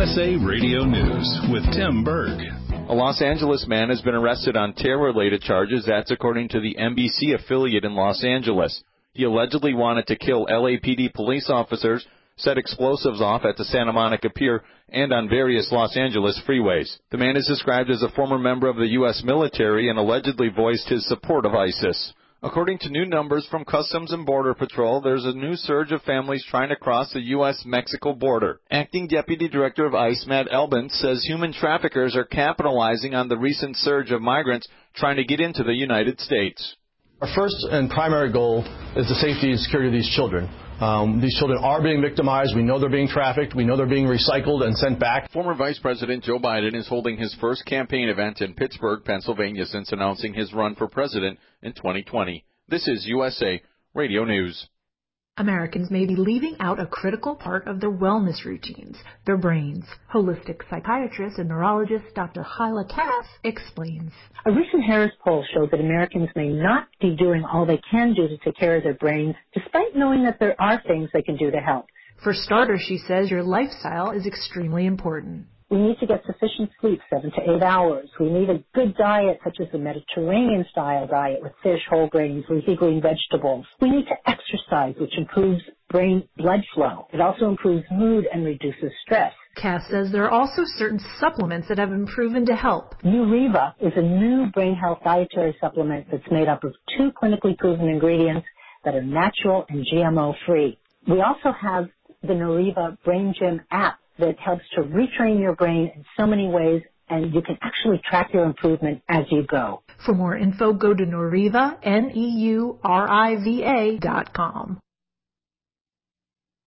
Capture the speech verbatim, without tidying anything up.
S A Radio News with Tim Berg. A Los Angeles man has been arrested on terror-related charges. That's according to the N B C affiliate in Los Angeles. He allegedly wanted to kill L A P D police officers, set explosives off at the Santa Monica Pier, and on various Los Angeles freeways. The man is described as a former member of the U S military and allegedly voiced his support of ISIS. According to new numbers from Customs and Border Patrol, there's a new surge of families trying to cross the U S Mexico border. Acting Deputy Director of ICE, Matt Elbin, says human traffickers are capitalizing on the recent surge of migrants trying to get into the United States. Our first and primary goal is the safety and security of these children. Um, these children are being victimized. We know they're being trafficked. We know they're being recycled and sent back. Former Vice President Joe Biden is holding his first campaign event in Pittsburgh, Pennsylvania, since announcing his run for president in twenty twenty. This is U S A Radio News. Americans may be leaving out a critical part of their wellness routines, their brains. Holistic psychiatrist and neurologist Doctor Hyla Cass explains. A recent Harris poll showed that Americans may not be doing all they can do to take care of their brains, despite knowing that there are things they can do to help. For starters, she says your lifestyle is extremely important. We need to get sufficient sleep, seven to eight hours. We need a good diet, such as the Mediterranean-style diet with fish, whole grains, leafy green vegetables. We need to exercise, which improves brain blood flow. It also improves mood and reduces stress. Cass says there are also certain supplements that have been proven to help. Neuriva is a new brain health dietary supplement that's made up of two clinically proven ingredients that are natural and G M O-free. We also have the Neuriva Brain Gym app that helps to retrain your brain in so many ways, and you can actually track your improvement as you go. For more info, go to Neuriva, N E U R I V A dot com.